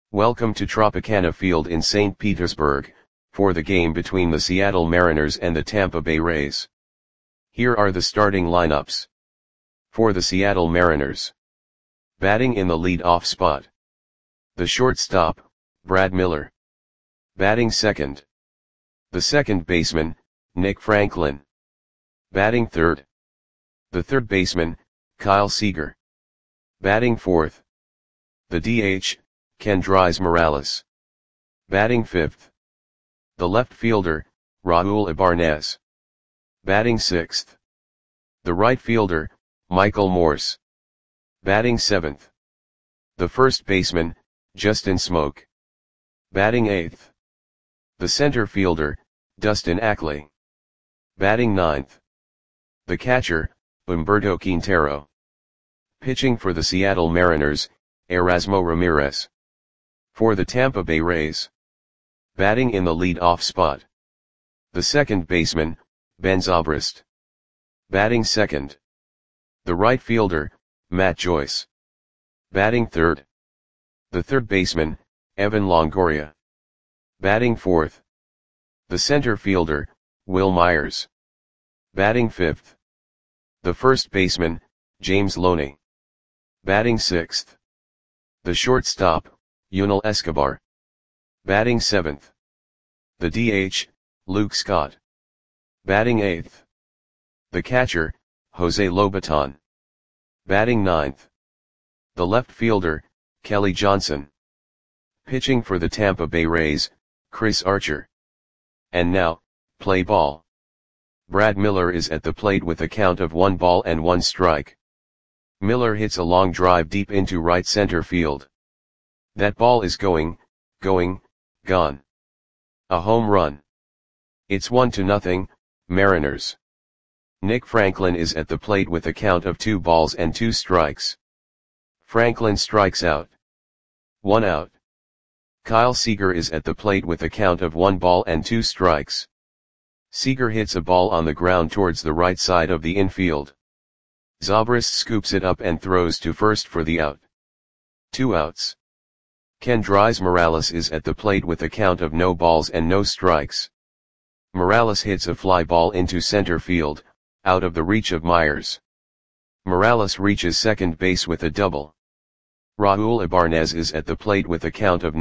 Welcome to Tropicana Field in St. Petersburg, for the game between the Seattle Mariners and the Tampa Bay Rays. Here are the starting lineups. For the Seattle Mariners. Batting in the lead-off spot. The shortstop, Brad Miller. Batting second. The second baseman, Nick Franklin. Batting third. The third baseman, Kyle Seager. Batting fourth. The DH, Kendrys Morales. Batting fifth. The left fielder, Raul Ibanez. Batting sixth. The right fielder, Michael Morse. Batting seventh. The first baseman, Justin Smoak. Batting eighth. The center fielder, Dustin Ackley. Batting ninth. The catcher, Humberto Quintero. Pitching for the Seattle Mariners, Erasmo Ramirez. For the Tampa Bay Rays. Batting in the lead-off spot. The second baseman, Ben Zobrist. Batting second. The right fielder, Matt Joyce. Batting third. The third baseman, Evan Longoria. Batting fourth. The center fielder, Wil Myers. Batting fifth. The first baseman, James Loney. Batting sixth. The shortstop, Yunel Escobar. Batting seventh. The DH, Luke Scott. Batting eighth. The catcher, Jose Lobaton. Batting ninth. The left fielder, Kelly Johnson. Pitching for the Tampa Bay Rays, Chris Archer. And now, play ball. Brad Miller is at the plate with a count of 1-1 Miller hits a long drive deep into right center field. That ball is going, gone. A home run. It's 1-0, Mariners. Nick Franklin is at the plate with a count of 2-2. Franklin strikes out. 1 out. Kyle Seager is at the plate with a count of 1-2. Seager hits a ball on the ground towards the right side of the infield. Zobrist scoops it up and throws to first for the out. 2 outs. Kendrys Morales is at the plate with a count of 0-0. Morales hits a fly ball into center field, out of the reach of Myers. Morales reaches second base with a double. Raul Ibanez is at the plate with a count of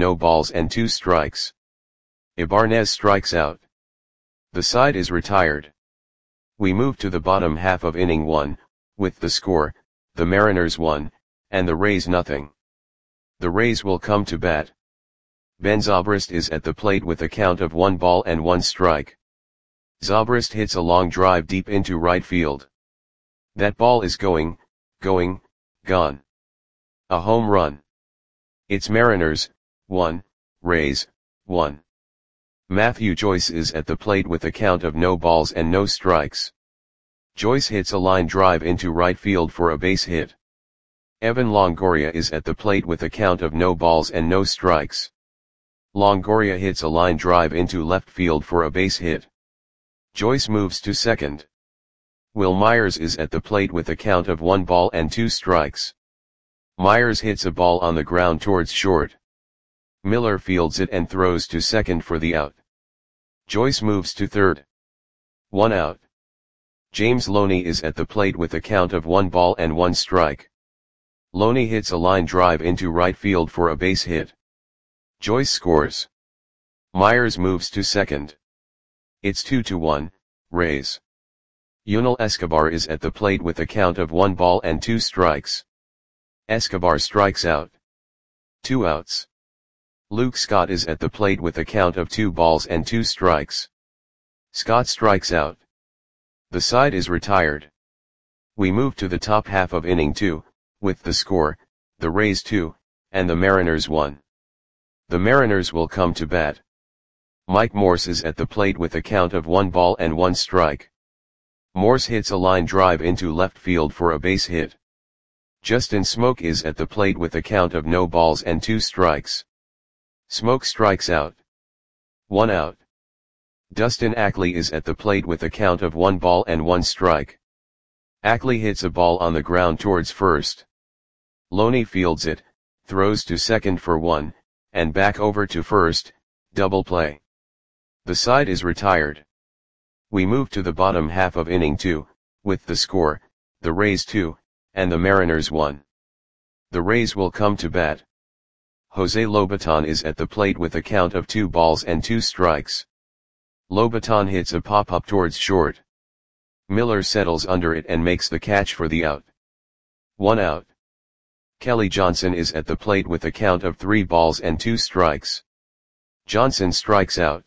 0-2. Ibanez strikes out. The side is retired. We move to the bottom half of inning 1, with the score, the Mariners 1, and the Rays nothing. The Rays will come to bat. Ben Zobrist is at the plate with a count of 1-1. Zobrist hits a long drive deep into right field. That ball is going, gone. A home run. It's Mariners, 1, Rays, 1. Matthew Joyce is at the plate with a count of 0-0. Joyce hits a line drive into right field for a base hit. Evan Longoria is at the plate with a count of 0-0. Longoria hits a line drive into left field for a base hit. Joyce moves to second. Wil Myers is at the plate with a count of 1-2. Myers hits a ball on the ground towards short. Miller fields it and throws to second for the out. Joyce moves to third. 1 out. James Loney is at the plate with a count of 1-1. Loney hits a line drive into right field for a base hit. Joyce scores. Myers moves to second. It's 2-1, Rays. Yunel Escobar is at the plate with a count of 1-2. Escobar strikes out. 2 outs. Luke Scott is at the plate with a count of 2-2. Scott strikes out. The side is retired. We move to the top half of inning 2, with the score, the Rays 2, and the Mariners 1. The Mariners will come to bat. Mike Morse is at the plate with a count of 1-1. Morse hits a line drive into left field for a base hit. Justin Smoak is at the plate with a count of 0-2. Smoak strikes out. 1 out. Dustin Ackley is at the plate with a count of 1-1. Ackley hits a ball on the ground towards first. Loney fields it, throws to second for 1, and back over to first, double play. The side is retired. We move to the bottom half of inning 2, with the score, the Rays 2, and the Mariners 1. The Rays will come to bat. Jose Lobaton is at the plate with a count of 2 balls and 2 strikes. Lobaton hits a pop-up towards short. Miller settles under it and makes the catch for the out. 1 out. Kelly Johnson is at the plate with a count of 3 balls and 2 strikes. Johnson strikes out.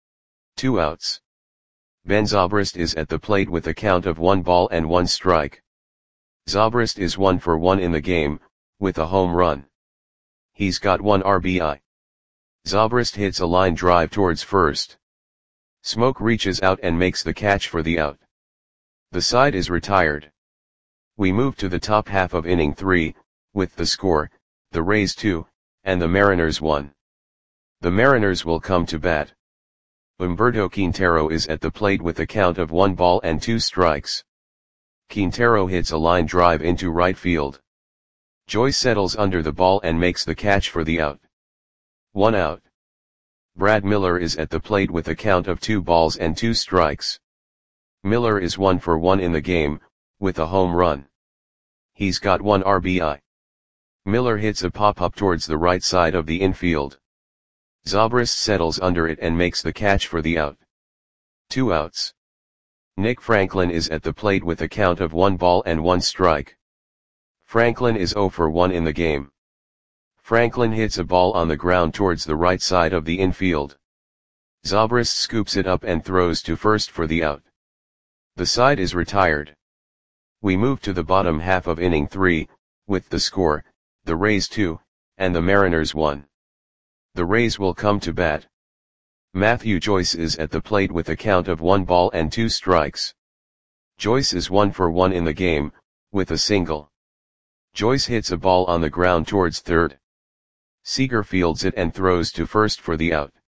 2 outs. Ben Zobrist is at the plate with a count of 1 ball and 1 strike. Zobrist is 1 for 1 in the game, with a home run. He's got 1 RBI. Zobrist hits a line drive towards first. Smoke reaches out and makes the catch for the out. The side is retired. We move to the top half of inning 3, with the score, the Rays 2, and the Mariners 1. The Mariners will come to bat. Humberto Quintero is at the plate with a count of 1 ball and 2 strikes. Quintero hits a line drive into right field. Joyce settles under the ball and makes the catch for the out. 1 out. Brad Miller is at the plate with a count of 2 balls and 2 strikes. Miller is 1 for 1 in the game, with a home run. He's got 1 RBI. Miller hits a pop-up towards the right side of the infield. Zobrist settles under it and makes the catch for the out. 2 outs. Nick Franklin is at the plate with a count of 1 ball and 1 strike. Franklin is 0 for 1 in the game. Franklin hits a ball on the ground towards the right side of the infield. Zobrist scoops it up and throws to first for the out. The side is retired. We move to the bottom half of inning 3, with the score, the Rays 2, and the Mariners 1. The Rays will come to bat. Matthew Joyce is at the plate with a count of 1 ball and 2 strikes. Joyce is 1 for 1 in the game, with a single. Joyce hits a ball on the ground towards third. Seager fields it and throws to first for the out.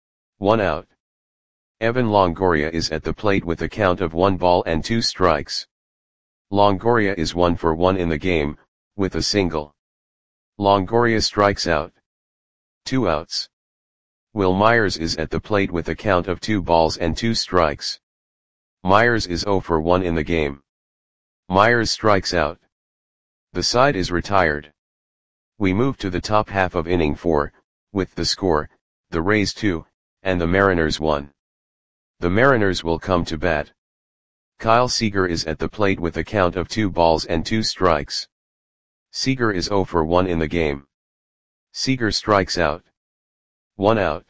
1 out. Evan Longoria is at the plate with a count of 1 ball and 2 strikes. Longoria is 1 for 1 in the game, with a single. Longoria strikes out. 2 outs. Will Myers is at the plate with a count of 2 balls and 2 strikes. Myers is 0 for 1 in the game. Myers strikes out. The side is retired. We move to the top half of inning 4, with the score, the Rays 2, and the Mariners 1. The Mariners will come to bat. Kyle Seager is at the plate with a count of 2 balls and 2 strikes. Seager is 0 for 1 in the game. Seager strikes out. 1 out.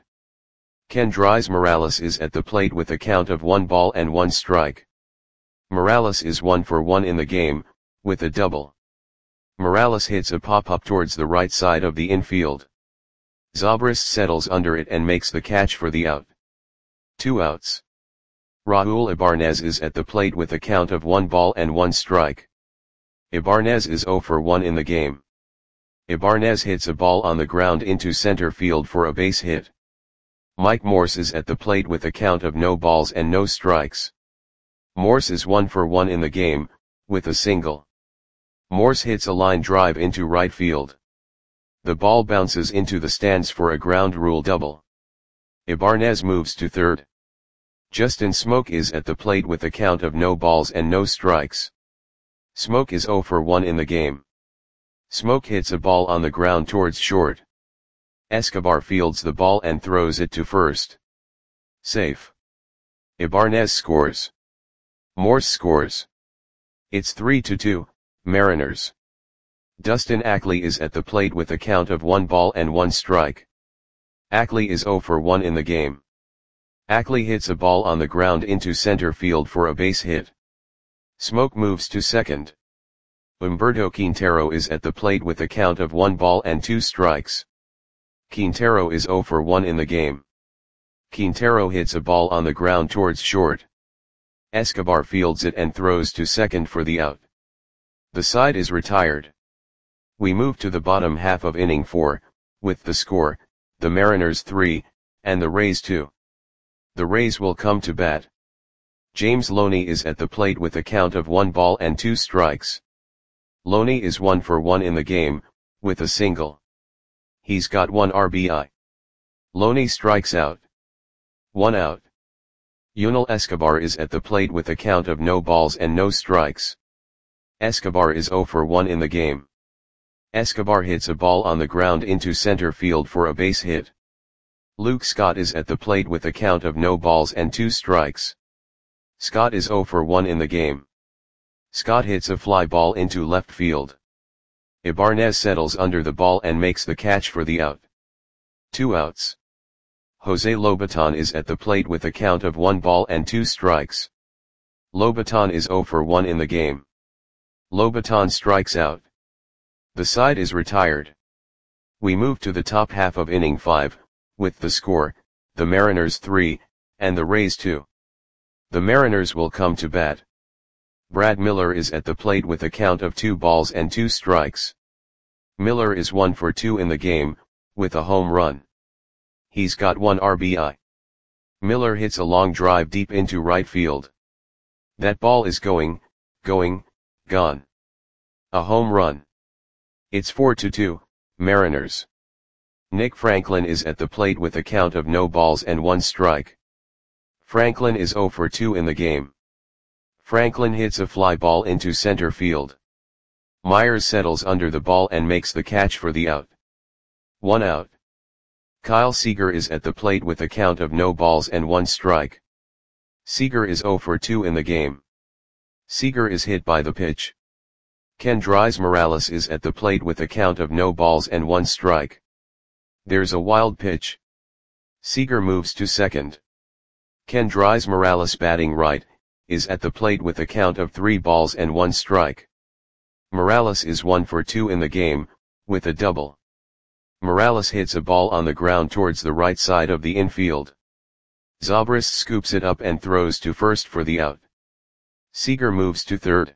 Kendrys Morales is at the plate with a count of 1 ball and 1 strike. Morales is 1 for 1 in the game, with a double. Morales hits a pop-up towards the right side of the infield. Zobrist settles under it and makes the catch for the out. 2 outs. Raul Ibanez is at the plate with a count of 1 ball and 1 strike. Ibanez is 0 for 1 in the game. Ibanez hits a ball on the ground into center field for a base hit. Mike Morse is at the plate with a count of no balls and no strikes. Morse is 1 for 1 in the game, with a single. Morse hits a line drive into right field. The ball bounces into the stands for a ground rule double. Ibanez moves to third. Justin Smoke is at the plate with a count of no balls and no strikes. Smoke is 0 for 1 in the game. Smoke hits a ball on the ground towards short. Escobar fields the ball and throws it to first. Safe. Ibanez scores. Morse scores. It's 3-2, Mariners. Dustin Ackley is at the plate with a count of 1 ball and 1 strike. Ackley is 0 for 1 in the game. Ackley hits a ball on the ground into center field for a base hit. Smoke moves to second. Humberto Quintero is at the plate with a count of 1 ball and 2 strikes. Quintero is 0 for 1 in the game. Quintero hits a ball on the ground towards short. Escobar fields it and throws to second for the out. The side is retired. We move to the bottom half of inning 4, with the score, the Mariners 3, and the Rays 2. The Rays will come to bat. James Loney is at the plate with a count of 1 ball and 2 strikes. Loney is 1 for 1 in the game, with a single. He's got 1 RBI. Loney strikes out. 1 out. Yunel Escobar is at the plate with a count of no balls and no strikes. Escobar is 0 for 1 in the game. Escobar hits a ball on the ground into center field for a base hit. Luke Scott is at the plate with a count of no balls and 2 strikes. Scott is 0 for 1 in the game. Scott hits a fly ball into left field. Ibanez settles under the ball and makes the catch for the out. 2 outs. Jose Lobaton is at the plate with a count of 1 ball and 2 strikes. Lobaton is 0 for 1 in the game. Lobaton strikes out. The side is retired. We move to the top half of inning 5, with the score, the Mariners 3, and the Rays 2. The Mariners will come to bat. Brad Miller is at the plate with a count of 2 balls and 2 strikes. Miller is 1 for 2 in the game, with a home run. He's got 1 RBI. Miller hits a long drive deep into right field. That ball is going, gone. A home run. It's 4-2, Mariners. Nick Franklin is at the plate with a count of no balls and 1 strike. Franklin is 0 for 2 in the game. Franklin hits a fly ball into center field. Myers settles under the ball and makes the catch for the out. 1 out. Kyle Seager is at the plate with a count of no balls and 1 strike. Seager is 0 for 2 in the game. Seager is hit by the pitch. Kendrys Morales is at the plate with a count of no balls and 1 strike. There's a wild pitch. Seager moves to second. Kendrys Morales, batting right, is at the plate with a count of 3 balls and 1 strike. Morales is 1 for 2 in the game, with a double. Morales hits a ball on the ground towards the right side of the infield. Zobrist scoops it up and throws to first for the out. Seager moves to third.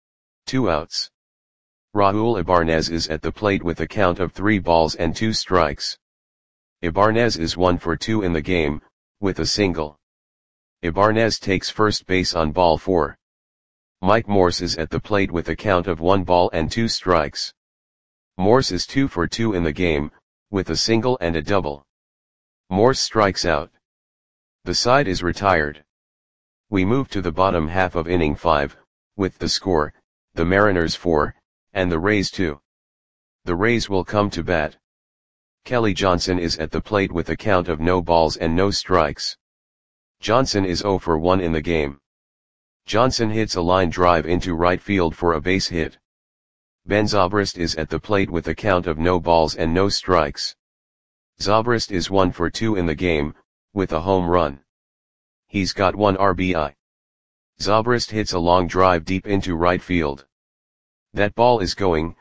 2 outs. Raul Ibanez is at the plate with a count of 3 balls and 2 strikes. Ibanez is 1 for 2 in the game, with a single. Ibanez takes first base on ball 4. Mike Morse is at the plate with a count of 1 ball and 2 strikes. Morse is 2 for 2 in the game, with a single and a double. Morse strikes out. The side is retired. We move to the bottom half of inning 5, with the score, the Mariners 4, and the Rays 2. The Rays will come to bat. Kelly Johnson is at the plate with a count of no balls and no strikes. Johnson is 0 for 1 in the game. Johnson hits a line drive into right field for a base hit. Ben Zobrist is at the plate with a count of no balls and no strikes. Zobrist is 1 for 2 in the game, with a home run. He's got 1 RBI. Zobrist hits a long drive deep into right field. That ball is going,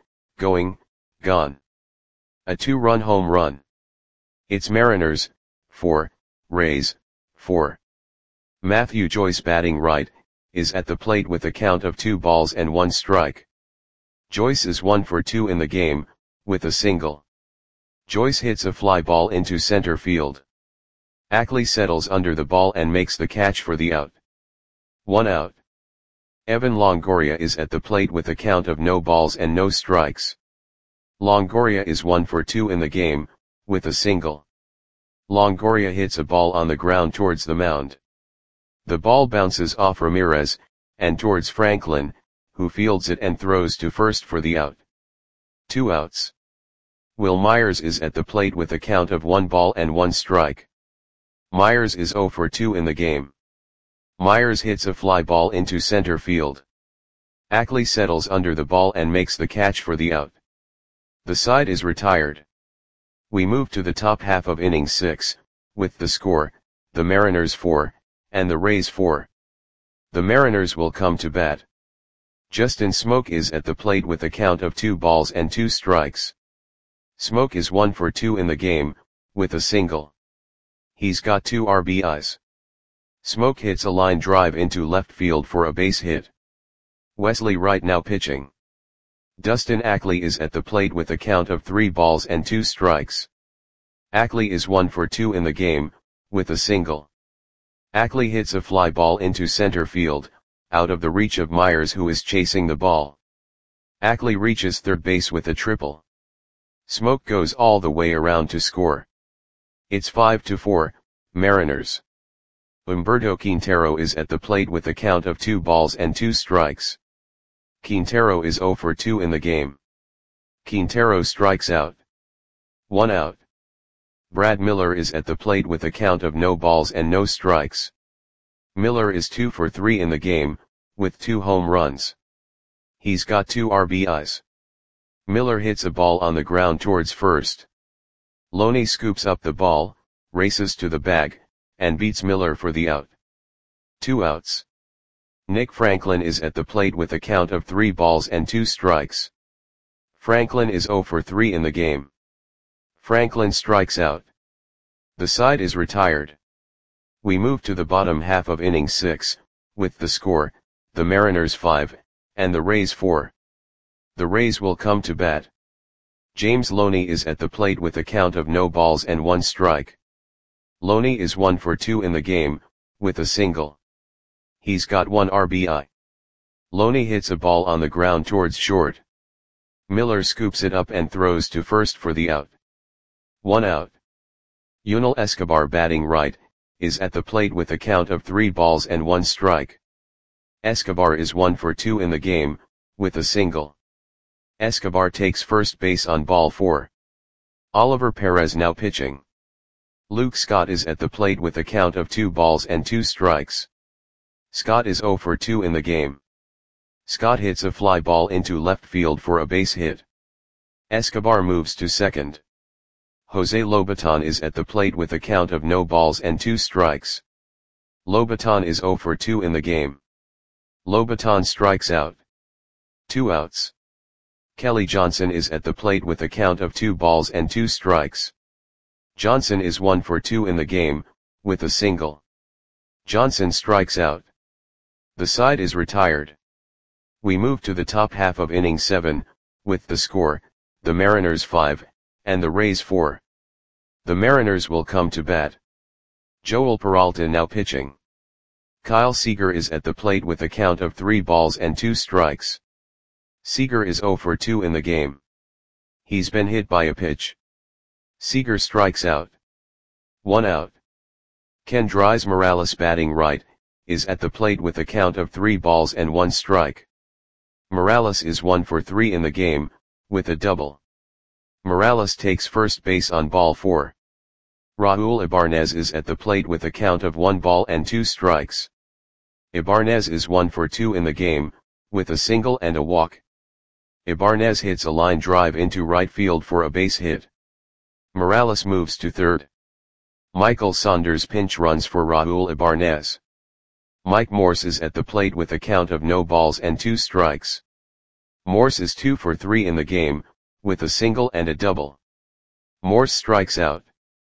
gone. A 2-run home run. It's Mariners 4, Rays 4. Matthew Joyce, batting right, is at the plate with a count of 2 balls and 1 strike. Joyce is 1 for 2 in the game, with a single. Joyce hits a fly ball into center field. Ackley settles under the ball and makes the catch for the out. 1 out. Evan Longoria is at the plate with a count of no balls and no strikes. Longoria is 1 for 2 in the game, with a single. Longoria hits a ball on the ground towards the mound. The ball bounces off Ramirez, and towards Franklin, who fields it and throws to first for the out. 2 outs. Will Myers is at the plate with a count of 1 ball and 1 strike. Myers is 0 for 2 in the game. Myers hits a fly ball into center field. Ackley settles under the ball and makes the catch for the out. The side is retired. We move to the top half of inning 6, with the score, the Mariners 4, and the Rays 4. The Mariners will come to bat. Justin Smoke is at the plate with a count of 2 balls and 2 strikes. Smoke is 1 for 2 in the game, with a single. He's got 2 RBIs. Smoke hits a line drive into left field for a base hit. Wesley Wright now pitching. Dustin Ackley is at the plate with a count of 3 balls and 2 strikes. Ackley is 1 for 2 in the game, with a single. Ackley hits a fly ball into center field, out of the reach of Myers, who is chasing the ball. Ackley reaches third base with a triple. Smoke goes all the way around to score. It's 5-4, Mariners. Humberto Quintero is at the plate with a count of 2 balls and 2 strikes. Quintero is 0 for 2 in the game. Quintero strikes out. 1 out. Brad Miller is at the plate with a count of no balls and no strikes. Miller is 2 for 3 in the game, with 2 home runs. He's got 2 RBIs. Miller hits a ball on the ground towards first. Loney scoops up the ball, races to the bag, and beats Miller for the out. 2 outs. Nick Franklin is at the plate with a count of 3 balls and 2 strikes. Franklin is 0 for 3 in the game. Franklin strikes out. The side is retired. We move to the bottom half of inning 6, with the score, the Mariners 5, and the Rays 4. The Rays will come to bat. James Loney is at the plate with a count of no balls and 1 strike. Loney is 1 for 2 in the game, with a single. He's got 1 RBI. Loney hits a ball on the ground towards short. Miller scoops it up and throws to first for the out. 1 out. Yunel Escobar, batting right, is at the plate with a count of 3 balls and 1 strike. Escobar is 1 for 2 in the game, with a single. Escobar takes first base on ball 4. Oliver Perez now pitching. Luke Scott is at the plate with a count of 2 balls and 2 strikes. Scott is 0 for 2 in the game. Scott hits a fly ball into left field for a base hit. Escobar moves to second. Jose Lobaton is at the plate with a count of no balls and 2 strikes. Lobaton is 0 for 2 in the game. Lobaton strikes out. 2 outs. Kelly Johnson is at the plate with a count of 2 balls and 2 strikes. Johnson is 1 for 2 in the game, with a single. Johnson strikes out. The side is retired. We move to the top half of inning 7, with the score, the Mariners 5, and the Rays 4. The Mariners will come to bat. Joel Peralta now pitching. Kyle Seager is at the plate with a count of 3 balls and 2 strikes. Seager is 0 for 2 in the game. He's been hit by a pitch. Seager strikes out. 1 out. Kendrys Morales, batting right, is at the plate with a count of 3 balls and 1 strike. Morales is 1 for 3 in the game, with a double. Morales takes first base on ball 4. Raul Ibanez is at the plate with a count of 1 ball and 2 strikes. Ibanez is 1 for 2 in the game, with a single and a walk. Ibanez hits a line drive into right field for a base hit. Morales moves to third. Michael Saunders pinch runs for Raul Ibanez. Mike Morse is at the plate with a count of no balls and 2 strikes. Morse is 2 for 3 in the game, with a single and a double. Morse strikes out.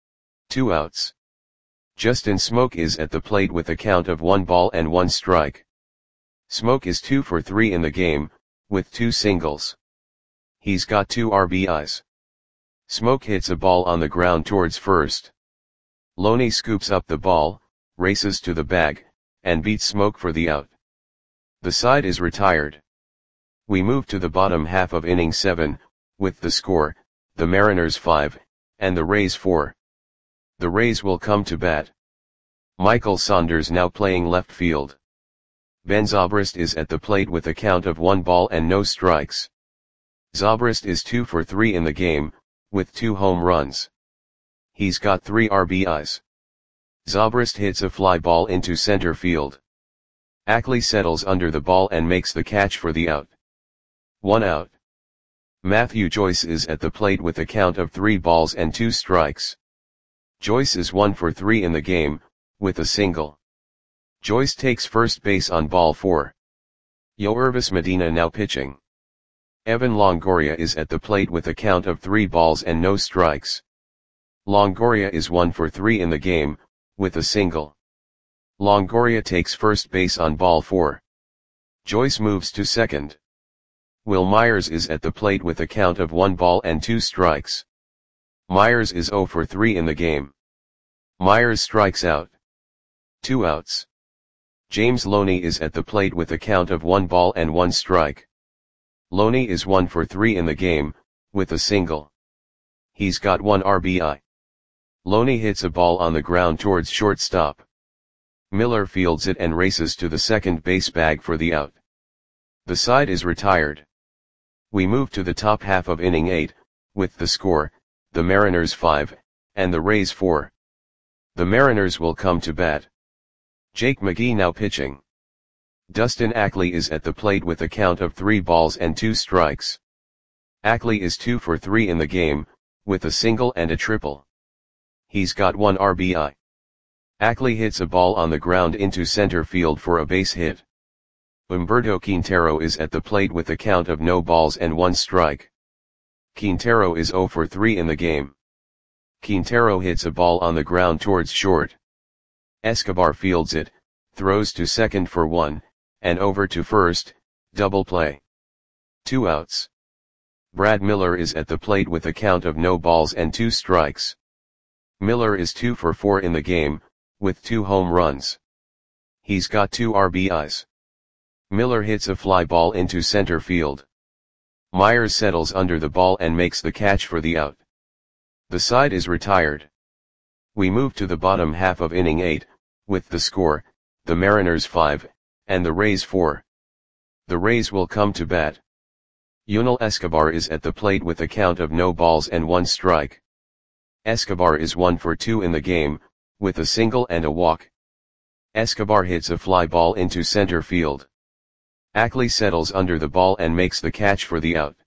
2 outs. Justin Smoke is at the plate with a count of 1 ball and 1 strike. Smoke is 2 for 3 in the game, with 2 singles. He's got 2 RBIs. Smoke hits a ball on the ground towards first. Loney scoops up the ball, races to the bag, and beats Smoke for the out. The side is retired. We move to the bottom half of inning 7, with the score, the Mariners 5, and the Rays 4. The Rays will come to bat. Michael Saunders now playing left field. Ben Zobrist is at the plate with a count of 1 ball and no strikes. Zobrist is 2 for 3 in the game, with 2 home runs. He's got 3 RBIs. Zobrist hits a fly ball into center field. Ackley settles under the ball and makes the catch for the out. 1 out. Matthew Joyce is at the plate with a count of 3 balls and 2 strikes. Joyce is 1 for 3 in the game, with a single. Joyce takes first base on ball 4. Yoervis Medina now pitching. Evan Longoria is at the plate with a count of 3 balls and no strikes. Longoria is 1 for 3 in the game, with a single. Longoria takes first base on ball 4. Joyce moves to second. Will Myers is at the plate with a count of 1 ball and 2 strikes. Myers is 0 for 3 in the game. Myers strikes out. 2 outs. James Loney is at the plate with a count of 1 ball and 1 strike. Loney is 1 for 3 in the game, with a single. He's got 1 RBI. Loney hits a ball on the ground towards shortstop. Miller fields it and races to the second base bag for the out. The side is retired. We move to the top half of inning 8, with the score, the Mariners 5, and the Rays 4. The Mariners will come to bat. Jake McGee now pitching. Dustin Ackley is at the plate with a count of 3 balls and 2 strikes. Ackley is 2 for 3 in the game, with a single and a triple. He's got 1 RBI. Ackley hits a ball on the ground into center field for a base hit. Humberto Quintero is at the plate with a count of no balls and 1 strike. Quintero is 0 for 3 in the game. Quintero hits a ball on the ground towards short. Escobar fields it, throws to second for 1, and over to first, double play. 2 outs. Brad Miller is at the plate with a count of no balls and 2 strikes. Miller is 2 for 4 in the game, with 2 home runs. He's got 2 RBIs. Miller hits a fly ball into center field. Myers settles under the ball and makes the catch for the out. The side is retired. We move to the bottom half of inning 8, with the score, the Mariners 5, and the Rays 4. The Rays will come to bat. Yunel Escobar is at the plate with a count of no balls and 1 strike. Escobar is 1 for 2 in the game, with a single and a walk. Escobar hits a fly ball into center field. Ackley settles under the ball and makes the catch for the out.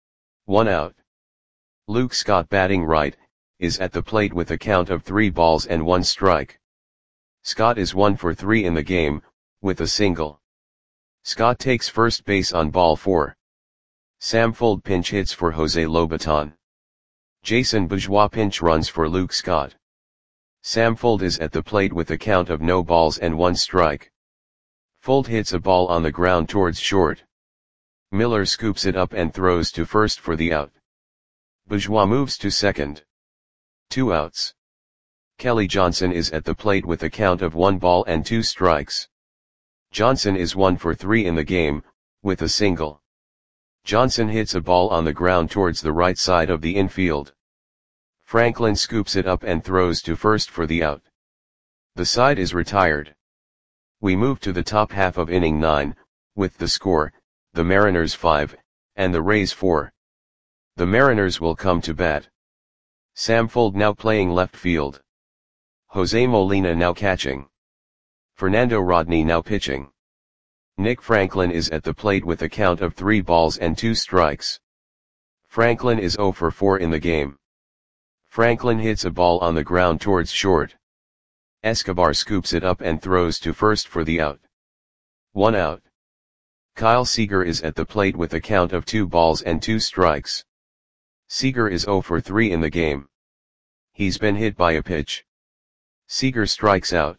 1 out. Luke Scott batting right, is at the plate with a count of 3 balls and 1 strike. Scott is 1 for 3 in the game, with a single. Scott takes first base on ball 4. Sam Fuld pinch hits for Jose Lobaton. Jason Bourgeois pinch runs for Luke Scott. Sam Fuld is at the plate with a count of no balls and 1 strike. Fuld hits a ball on the ground towards short. Miller scoops it up and throws to first for the out. Bourgeois moves to second. 2 outs. Kelly Johnson is at the plate with a count of 1 ball and 2 strikes. Johnson is 1 for 3 in the game, with a single. Johnson hits a ball on the ground towards the right side of the infield. Franklin scoops it up and throws to first for the out. The side is retired. We move to the top half of inning 9, with the score, the Mariners 5, and the Rays 4. The Mariners will come to bat. Sam Fuld now playing left field. Jose Molina now catching. Fernando Rodney now pitching. Nick Franklin is at the plate with a count of 3 balls and 2 strikes. Franklin is 0 for 4 in the game. Franklin hits a ball on the ground towards short. Escobar scoops it up and throws to first for the out. 1 out. Kyle Seager is at the plate with a count of 2 balls and 2 strikes. Seager is 0 for 3 in the game. He's been hit by a pitch. Seager strikes out.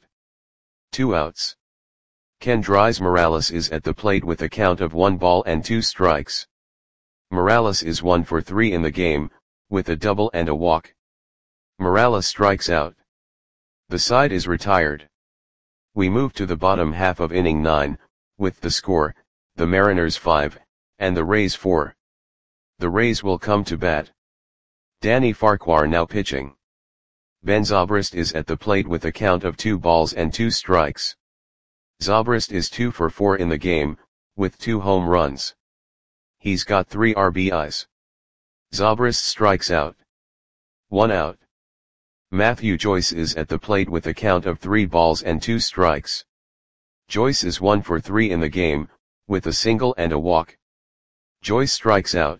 2 outs. Kendrys Morales is at the plate with a count of 1 ball and 2 strikes. Morales is 1 for 3 in the game, with a double and a walk. Morales strikes out. The side is retired. We move to the bottom half of inning 9, with the score, the Mariners 5, and the Rays 4. The Rays will come to bat. Danny Farquhar now pitching. Ben Zobrist is at the plate with a count of 2 balls and 2 strikes. Zobrist is 2 for 4 in the game, with 2 home runs. He's got 3 RBIs. Zobrist strikes out. 1 out. Matthew Joyce is at the plate with a count of 3 balls and 2 strikes. Joyce is 1 for 3 in the game, with a single and a walk. Joyce strikes out.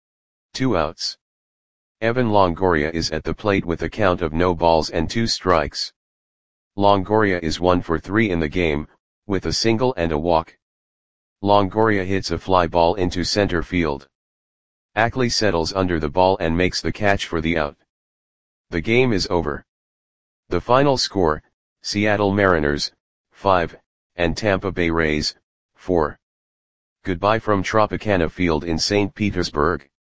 2 outs. Evan Longoria is at the plate with a count of no balls and 2 strikes. Longoria is 1 for 3 in the game, with a single and a walk. Longoria hits a fly ball into center field. Ackley settles under the ball and makes the catch for the out. The game is over. The final score, Seattle Mariners, 5, and Tampa Bay Rays, 4. Goodbye from Tropicana Field in St. Petersburg.